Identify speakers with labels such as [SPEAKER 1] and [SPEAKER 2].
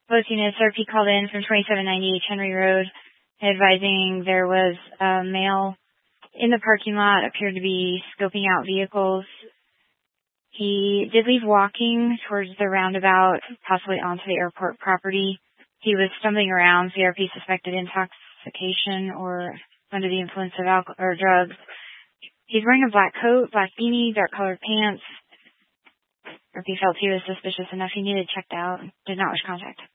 [SPEAKER 1] Both units, RP called in from 2798 Henry Road, advising there was a male in the parking lot, appeared to be scoping out vehicles. He did leave walking towards the roundabout, possibly onto the airport property. He was stumbling around. CRP suspected intoxication or under the influence of alcohol or drugs. He's wearing a black coat, black beanie, dark-colored pants. CRP felt he was suspicious enough he needed checked out. Did not wish contact.